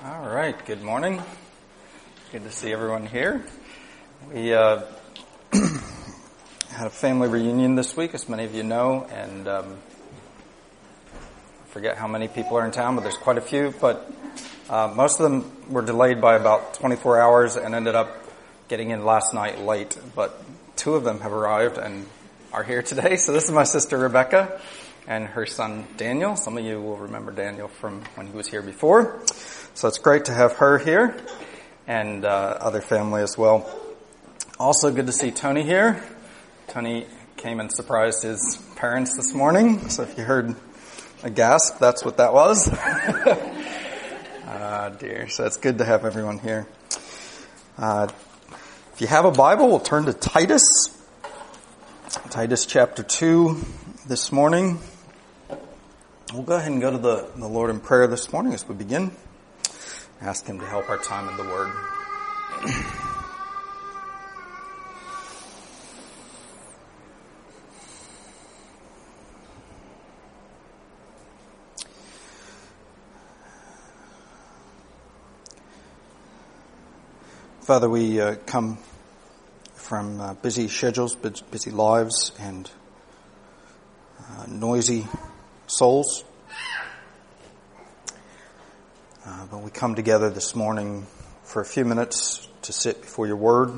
All right, good morning. Good to see everyone here. We had a family reunion this week, as many of you know, and I forget how many people are in town, but there's quite a few. But most of them were delayed by about 24 hours and ended up getting in last night late. But two of them have arrived and are here today. So this is my sister Rebecca and her son Daniel. Some of you will remember Daniel from when he was here before. So it's great to have her here and other family as well. Also good to see Tony here. Tony came and surprised his parents this morning. So if you heard a gasp, that's what that was. Dear. So it's good to have everyone here. If you have a Bible, we'll turn to Titus. Titus chapter 2 this morning. We'll go ahead and go to the Lord in prayer this morning as we begin. Ask Him to help our time in the Word. Father, we come from busy schedules, busy lives, and noisy souls. But we come together this morning for a few minutes to sit before your word,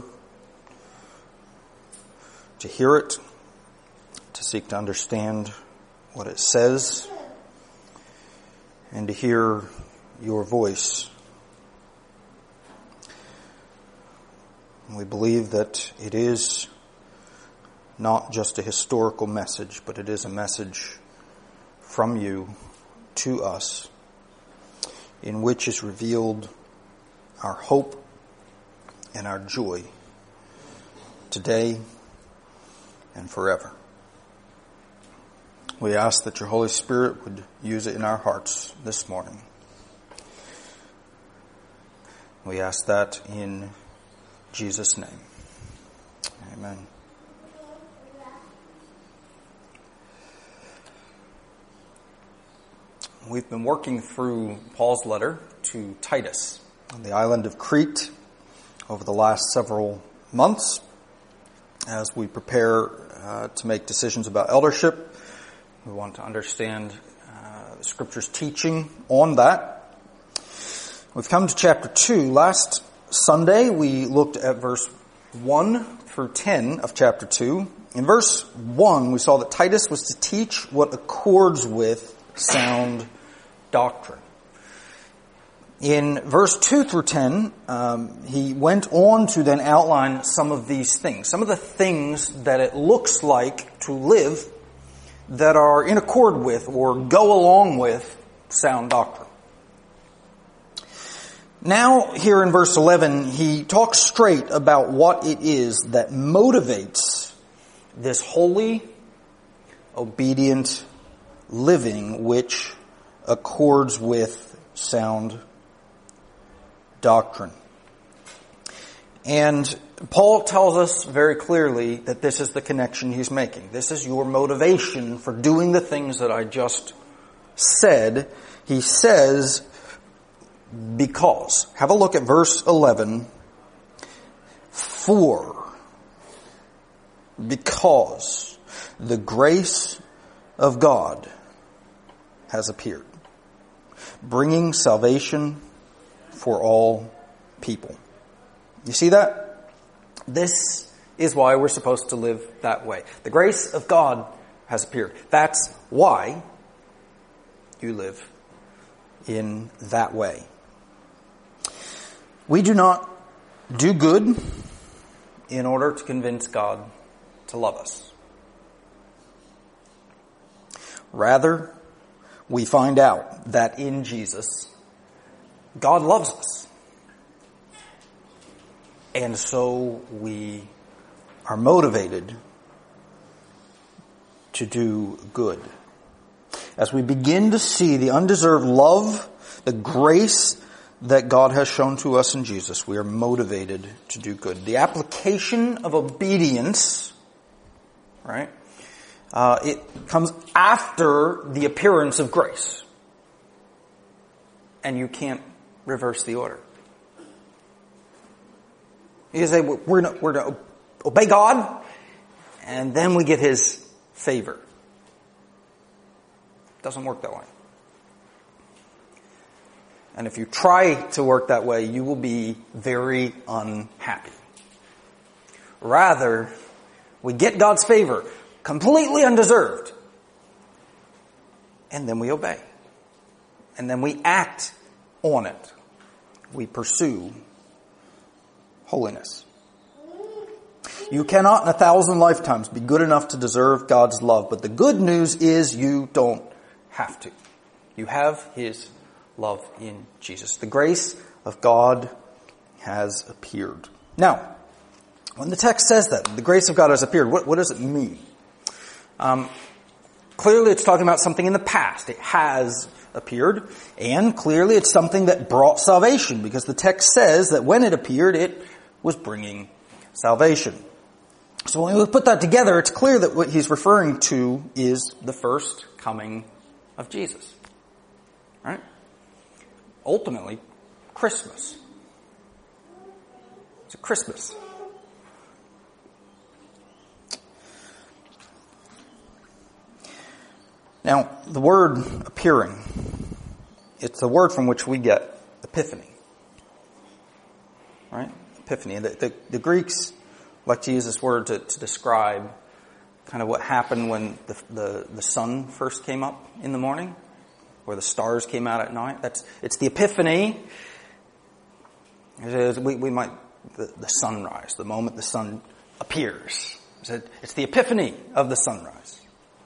to hear it, to seek to understand what it says, and to hear your voice. We believe that it is not just a historical message, but it is a message from you to us, in which is revealed our hope and our joy today and forever. We ask that your Holy Spirit would use it in our hearts this morning. We ask that in Jesus' name. Amen. We've been working through Paul's letter to Titus on the island of Crete over the last several months as we prepare to make decisions about eldership. We want to understand the Scripture's teaching on that. We've come to chapter 2. Last Sunday we looked at verse 1 through 10 of chapter 2. In verse 1 we saw that Titus was to teach what accords with sound doctrine. In verse 2 through 10, he went on to then outline some of these things, some of the things that it looks like to live that are in accord with or go along with sound doctrine. Now, here in verse 11, he talks straight about what it is that motivates this holy, obedient living which accords with sound doctrine. And Paul tells us very clearly that this is the connection he's making. This is your motivation for doing the things that I just said. He says, because. Have a look at verse 11. For, because the grace of God has appeared, bringing salvation for all people. You see that? This is why we're supposed to live that way. The grace of God has appeared. That's why you live in that way. We do not do good in order to convince God to love us. Rather, we find out that in Jesus, God loves us. And so we are motivated to do good. As we begin to see the undeserved love, the grace that God has shown to us in Jesus, we are motivated to do good. The application of obedience, right? It comes after the appearance of grace. And you can't reverse the order. You say, we're to obey God, and then we get His favor. It doesn't work that way. And if you try to work that way, you will be very unhappy. Rather, we get God's favor, completely undeserved, and then we obey. And then we act on it. We pursue holiness. You cannot in 1,000 lifetimes be good enough to deserve God's love, but the good news is you don't have to. You have His love in Jesus. The grace of God has appeared. Now, when the text says that, the grace of God has appeared, what does it mean? Clearly it's talking about something in the past. It has appeared, and clearly it's something that brought salvation, because the text says that when it appeared, it was bringing salvation. So when we put that together, it's clear that what he's referring to is the first coming of Jesus. Right? Ultimately, Christmas. It's a Christmas. Now, the word appearing, it's the word from which we get epiphany. Right? Epiphany. The Greeks like to use this word to describe kind of what happened when the sun first came up in the morning, or the stars came out at night. It's the epiphany. The sunrise, the moment the sun appears. It's the epiphany of the sunrise.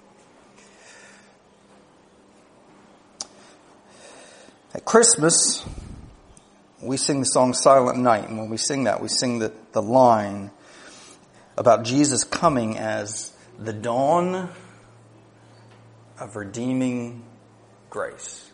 At Christmas, we sing the song Silent Night, and when we sing that, we sing the line about Jesus coming as the dawn of redeeming grace.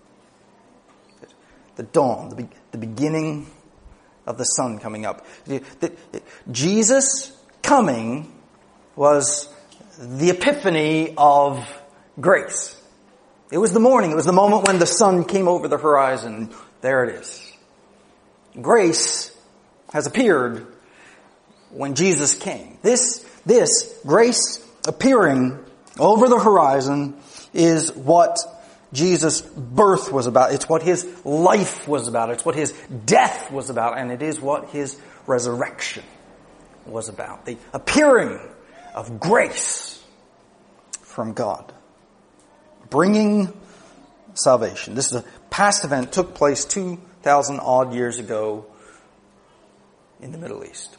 The dawn, the beginning of the sun coming up. Jesus coming was the epiphany of grace. It was the morning. It was the moment when the sun came over the horizon. There it is. Grace has appeared when Jesus came. This grace appearing over the horizon is what Jesus' birth was about. It's what His life was about. It's what His death was about. And it is what His resurrection was about. The appearing of grace from God, bringing salvation. This is a past event, took place 2,000 odd years ago in the Middle East.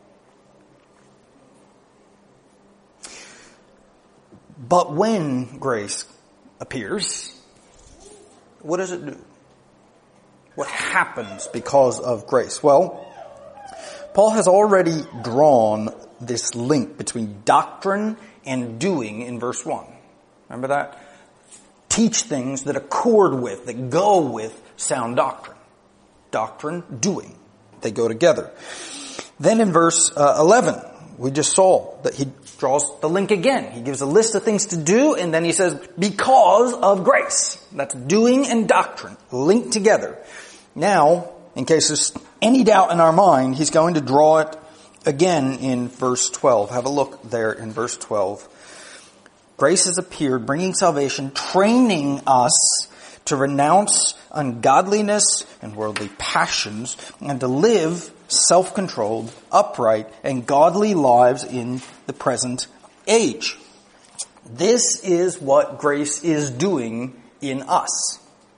But when grace appears, what does it do? What happens because of grace? Well, Paul has already drawn this link between doctrine and doing in verse 1. Remember that? Teach things that accord with, that go with sound doctrine. Doctrine, doing. They go together. Then in verse 11, we just saw that he draws the link again. He gives a list of things to do, and then he says, because of grace. That's doing and doctrine, linked together. Now, in case there's any doubt in our mind, he's going to draw it again in verse 12. Have a look there in verse 12. Grace has appeared, bringing salvation, training us to renounce ungodliness and worldly passions, and to live self-controlled, upright, and godly lives in the present age. This is what grace is doing in us.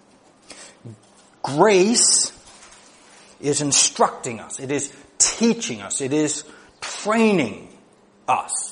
Grace is instructing us. It is teaching us. It is training us.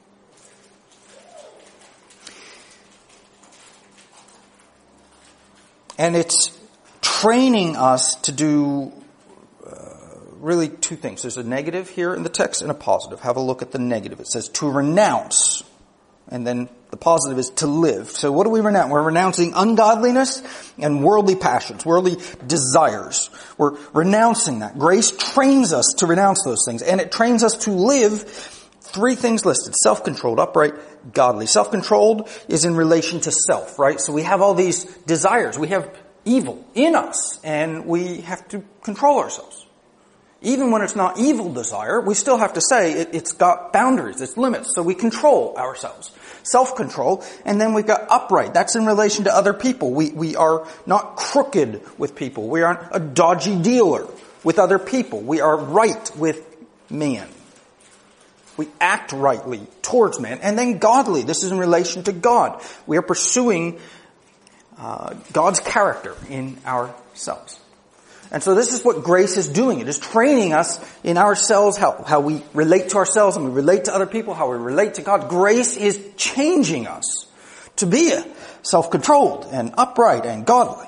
And it's training us to do really two things. There's a negative here in the text and a positive. Have a look at the negative. It says to renounce. And then the positive is to live. So what do we renounce? We're renouncing ungodliness and worldly passions, worldly desires. We're renouncing that. Grace trains us to renounce those things. And it trains us to live three things listed. Self-controlled, upright, godly. Self-controlled is in relation to self, right? So we have all these desires. We have evil in us, and we have to control ourselves. Even when it's not evil desire, we still have to say it's got boundaries, it's limits, so we control ourselves. Self-control, and then we've got upright. That's in relation to other people. We are not crooked with people. We aren't a dodgy dealer with other people. We are right with man. We act rightly towards man. And then godly. This is in relation to God. We are pursuing God's character in ourselves. And so this is what grace is doing. It is training us in ourselves, how we relate to ourselves and we relate to other people, how we relate to God. Grace is changing us to be self-controlled and upright and godly.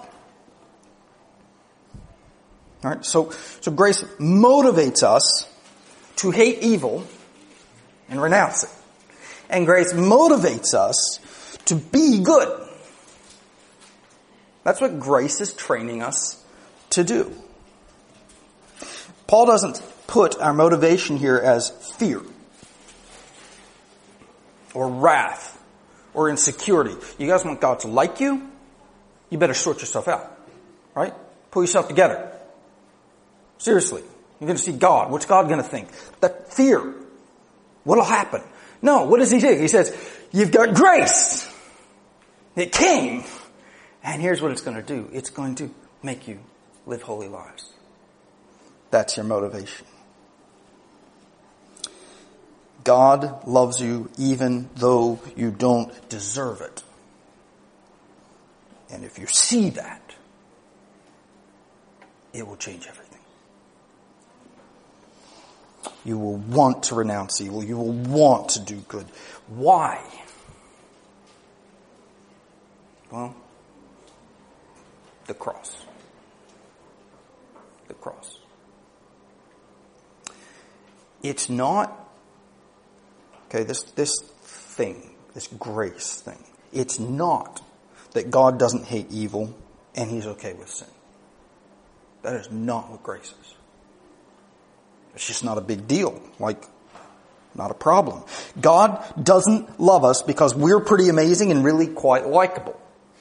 All right, so grace motivates us to hate evil and renounce it. And grace motivates us to be good. That's what grace is training us to do. Paul doesn't put our motivation here as fear or wrath or insecurity. You guys want God to like you? You better sort yourself out. Right? Pull yourself together. Seriously. You're going to see God. What's God going to think? That fear. What'll happen? No, what does he do? He says, you've got grace. It came. And here's what it's going to do. It's going to make you live holy lives. That's your motivation. God loves you even though you don't deserve it. And if you see that, it will change everything. You will want to renounce evil. You will want to do good. Why? Well, the cross. The cross. It's not, okay, this thing, this grace thing, it's not that God doesn't hate evil and he's okay with sin. That is not what grace is. It's just not a big deal, like not a problem. God doesn't love us because we're pretty amazing and really quite likable.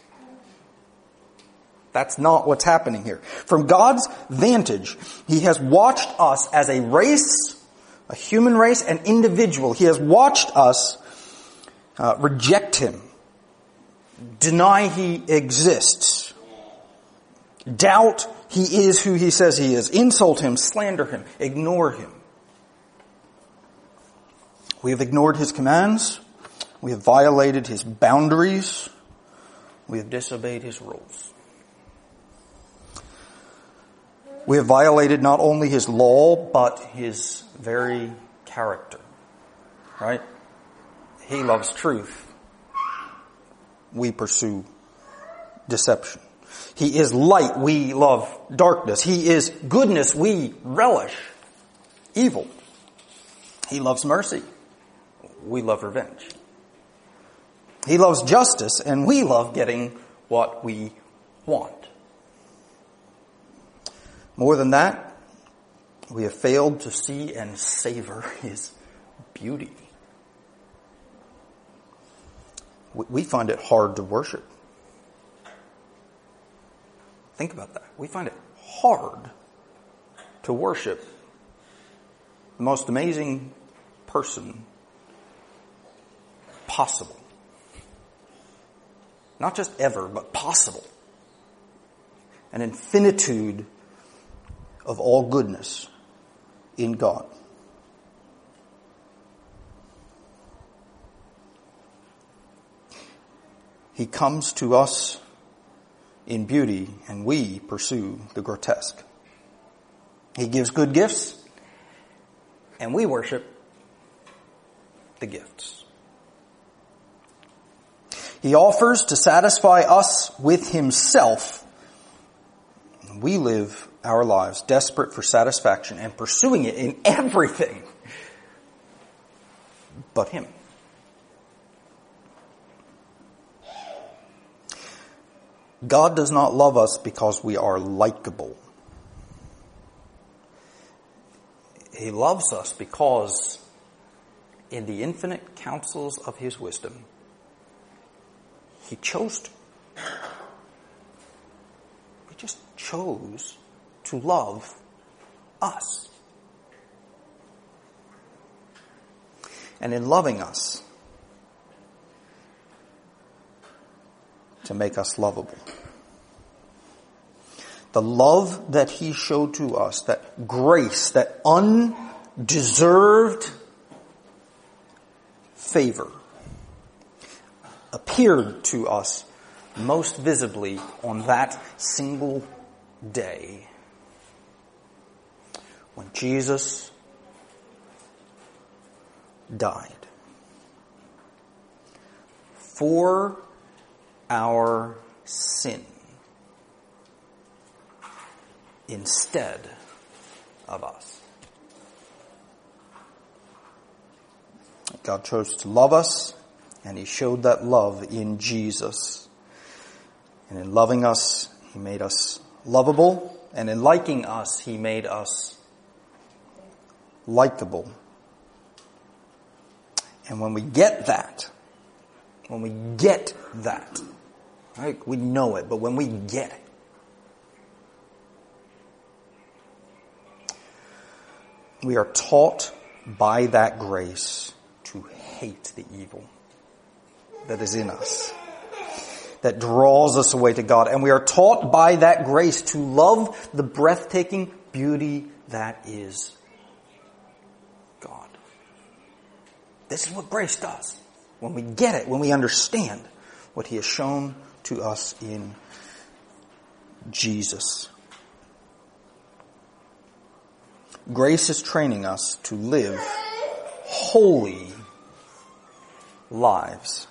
That's not what's happening here. From God's vantage, he has watched us as a race, a human race, an individual. He has watched us reject him, deny he exists, doubt he is who he says he is, insult him, slander him, ignore him. We have ignored his commands. We have violated his boundaries. We have disobeyed his rules. We have violated not only his law, but his very character. Right? He loves truth. We pursue deception. He is light. We love darkness. He is goodness. We relish evil. He loves mercy. We love revenge. He loves justice, and we love getting what we want. More than that, we have failed to see and savor his beauty. We find it hard to worship. Think about that. We find it hard to worship the most amazing person possible. Not just ever, but possible. An infinitude of all goodness in God. He comes to us in beauty, and we pursue the grotesque. He gives good gifts, and we worship the gifts. He offers to satisfy us with himself. We live our lives desperate for satisfaction and pursuing it in everything but him. God does not love us because we are likable. He loves us because in the infinite counsels of his wisdom, he chose to. just chose to love us. And in loving us, to make us lovable. The love that he showed to us, that grace, that undeserved favor, appeared to us most visibly on that single day when Jesus died for our sin instead of us. God chose to love us, and he showed that love in Jesus. And in loving us, he made us lovable, and in liking us, he made us likable. And when we get that, right, we know it, but when we get it, we are taught by that grace to hate the evil that is in us, that draws us away to God. And we are taught by that grace to love the breathtaking beauty that is God. This is what grace does. When we get it, when we understand what he has shown to us in Jesus. Grace is training us to live holy lives.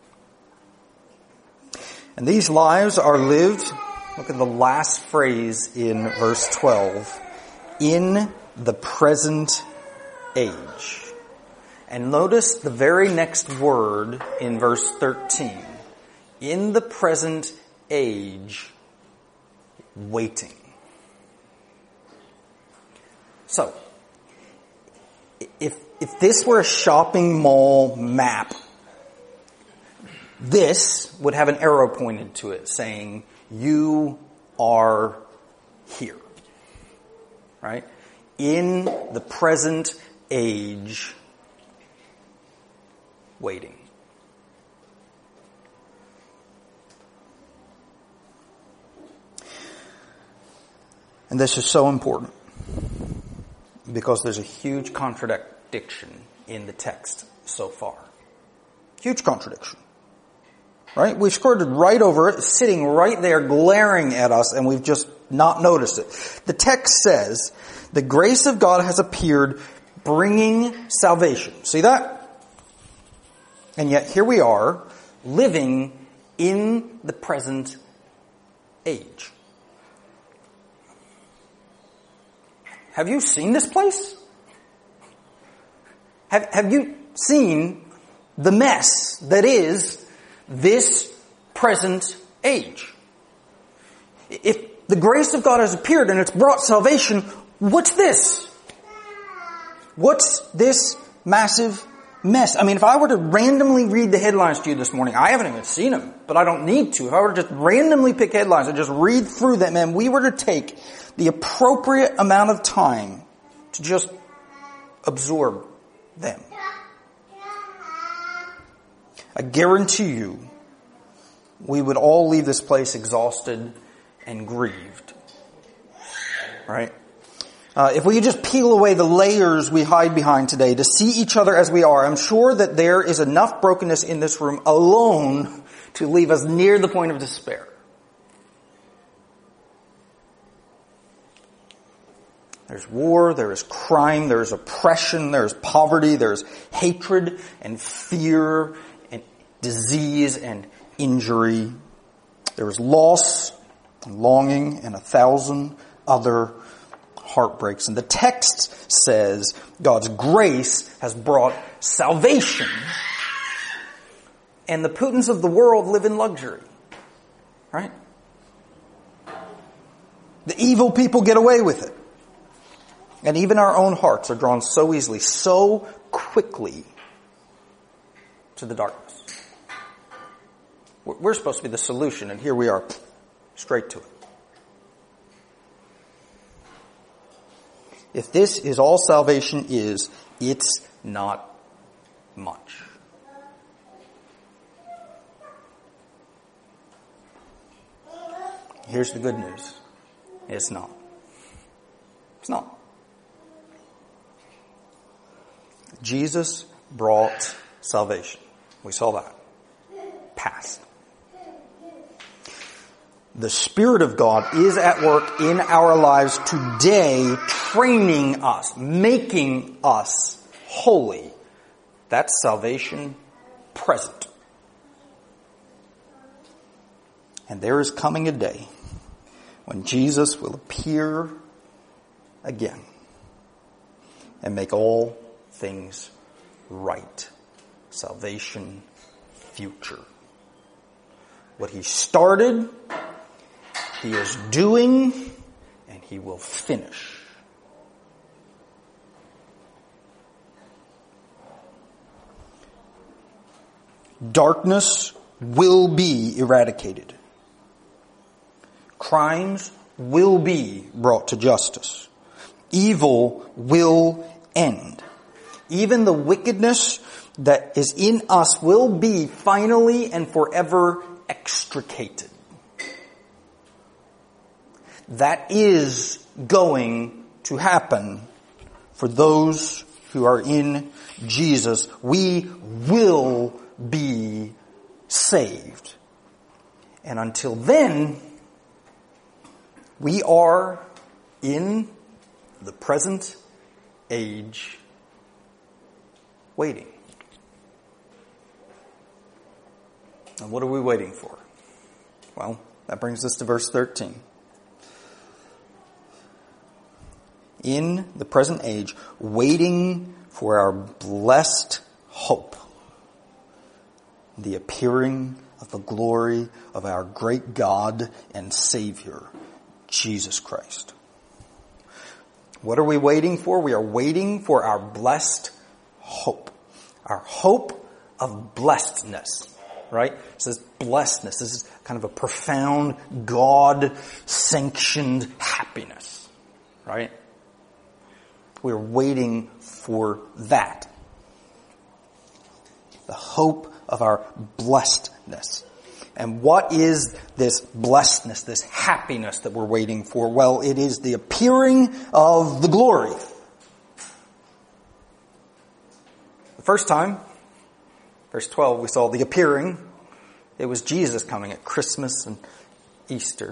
And these lives are lived, look at the last phrase in verse 12, in the present age. And notice the very next word in verse 13. In the present age, waiting. So, if this were a shopping mall map, this would have an arrow pointed to it saying, you are here. Right? In the present age, waiting. And this is so important because there's a huge contradiction in the text so far. Huge contradiction. Right? We've skirted right over it, sitting right there glaring at us, and we've just not noticed it. The text says, the grace of God has appeared bringing salvation. See that? And yet here we are, living in the present age. Have you seen this place? Have you seen the mess that is this present age? If the grace of God has appeared and it's brought salvation, what's this? What's this massive mess? I mean, if I were to randomly read the headlines to you this morning, I haven't even seen them, but I don't need to. If I were to just randomly pick headlines and just read through them, and we were to take the appropriate amount of time to just absorb them, I guarantee you we would all leave this place exhausted and grieved. Right? If we could just peel away the layers we hide behind today to see each other as we are, I'm sure that there is enough brokenness in this room alone to leave us near the point of despair. There's war, there is crime, there is oppression, there is poverty, there is hatred and fear and disease and injury. There is loss and longing and 1,000 other heartbreaks. And the text says God's grace has brought salvation. And the Putins of the world live in luxury. Right? The evil people get away with it. And even our own hearts are drawn so easily, so quickly to the darkness. We're supposed to be the solution, and here we are, straight to it. If this is all salvation is, it's not much. Here's the good news. It's not. It's not. Jesus brought salvation. We saw that. Past. The Spirit of God is at work in our lives today, training us, making us holy. That's salvation present. And there is coming a day when Jesus will appear again and make all things right. Salvation future. What he started, he is doing, and he will finish. Darkness will be eradicated. Crimes will be brought to justice. Evil will end. Even the wickedness that is in us will be finally and forever extricated. That is going to happen for those who are in Jesus. We will be saved. And until then, we are in the present age waiting. And what are we waiting for? Well, that brings us to verse 13. In the present age, waiting for our blessed hope, the appearing of the glory of our great God and Savior, Jesus Christ. What are we waiting for? We are waiting for our blessed hope. Our hope of blessedness. Right? It says blessedness. This is kind of a profound, God-sanctioned happiness. Right? We're waiting for that. The hope of our blessedness. And what is this blessedness, this happiness that we're waiting for? Well, it is the appearing of the glory. The first time, verse 12, we saw the appearing. It was Jesus coming at Christmas and Easter.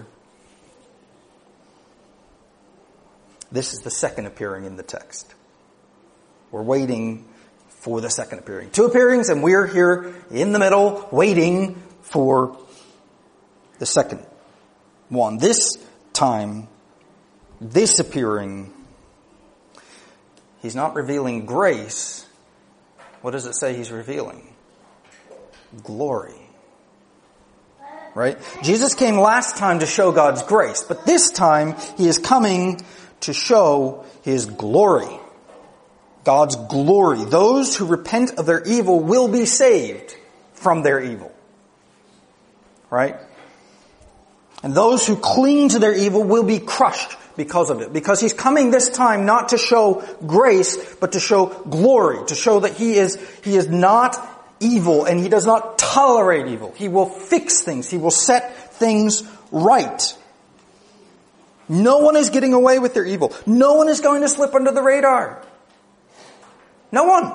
This is the second appearing in the text. We're waiting for the second appearing. Two appearings, and we're here in the middle waiting for the second one. This time, this appearing, he's not revealing grace. What does it say he's revealing? Glory. Right? Jesus came last time to show God's grace, but this time he is coming to show his glory. God's glory. Those who repent of their evil will be saved from their evil. Right? And those who cling to their evil will be crushed because of it. Because he's coming this time not to show grace, but to show glory. To show that he is not evil and he does not tolerate evil. He will fix things. He will set things right. No one is getting away with their evil. No one is going to slip under the radar. No one.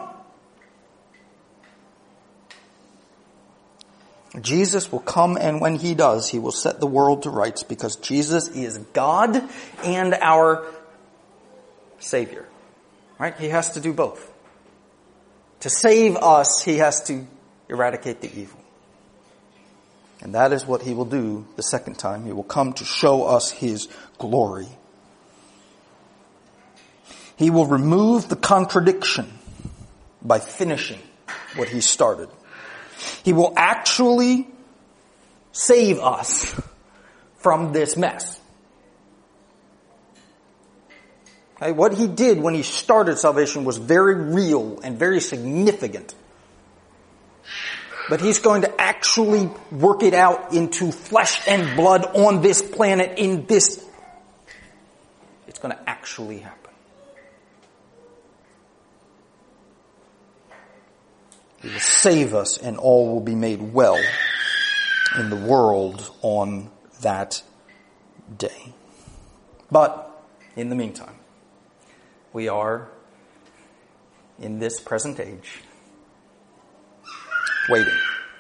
Jesus will come, and when he does, he will set the world to rights, because Jesus is God and our Savior. Right? He has to do both. To save us, he has to eradicate the evil. And that is what he will do the second time. He will come to show us his glory. He will remove the contradiction by finishing what he started. He will actually save us from this mess. Okay, what he did when he started salvation was very real and very significant. But he's going to actually work it out into flesh and blood on this planet in this. It's going to actually happen. He will save us, and all will be made well in the world on that day. But in the meantime, we are in this present age waiting.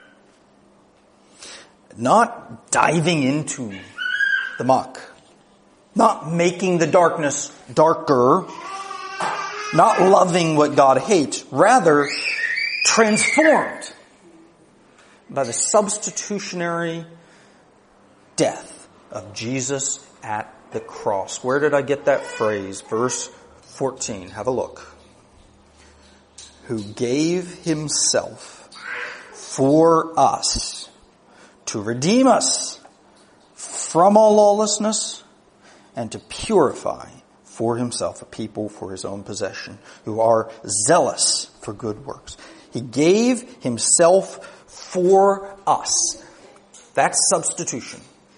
Not diving into the muck. Not making the darkness darker. Not loving what God hates. Rather, transformed by the substitutionary death of Jesus at the cross. Where did I get that phrase? Verse 14. Have a look. Who gave himself for us to redeem us from all lawlessness and to purify for himself a people for his own possession who are zealous for good works. He gave himself for us. That's substitution.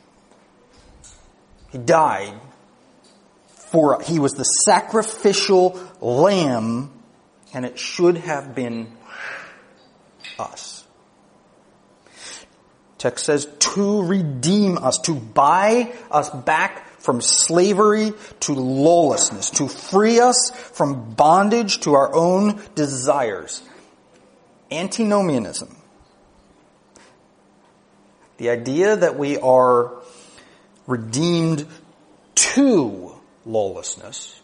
He died for us. He was the sacrificial lamb, and it should have been us. Text says to redeem us, to buy us back from slavery to lawlessness, to free us from bondage to our own desires. Antinomianism. The idea that we are redeemed to lawlessness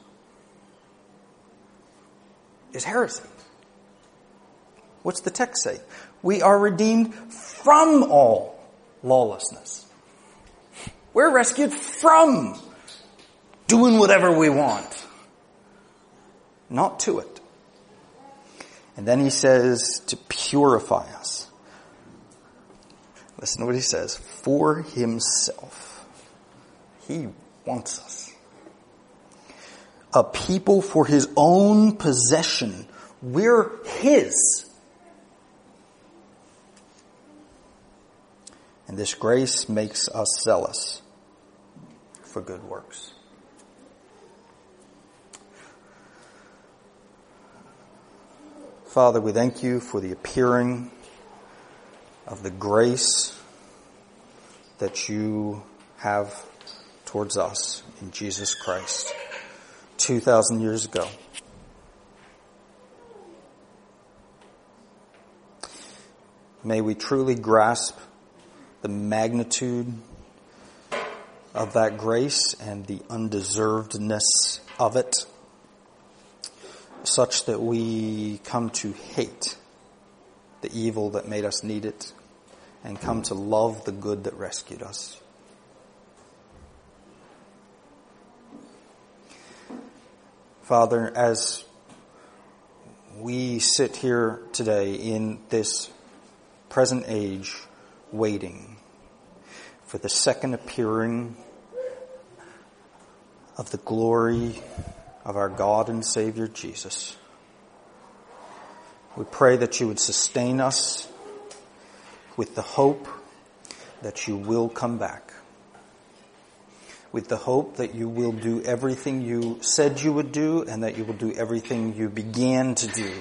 is heresy. What's the text say? We are redeemed from all lawlessness. We're rescued from doing whatever we want, not to it. And then he says to purify us. Listen to what he says. For himself. He wants us. A people for his own possession. We're his. And this grace makes us zealous for good works. Father, we thank you for the appearing of the grace that you have towards us in Jesus Christ 2,000 years ago. May we truly grasp the magnitude of that grace and the undeservedness of it, such that we come to hate the evil that made us need it and come to love the good that rescued us. Father, as we sit here today in this present age waiting for the second appearing of the glory of our God and Savior Jesus, we pray that you would sustain us with the hope that you will come back, with the hope that you will do everything you said you would do and that you will do everything you began to do,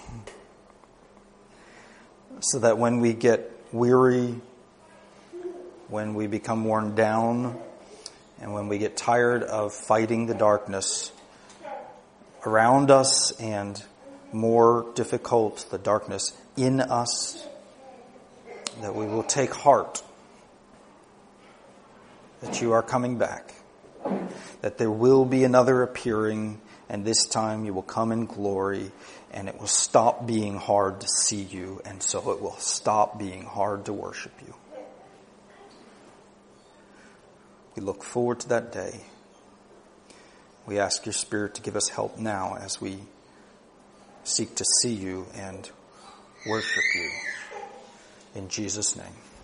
so that when we get weary, when we become worn down, and when we get tired of fighting the darkness around us and more difficult, the darkness in us, that we will take heart that you are coming back, that there will be another appearing, and this time you will come in glory, and it will stop being hard to see you, and so it will stop being hard to worship you. We look forward to that day. We ask your Spirit to give us help now as we seek to see you and worship you. In Jesus' name.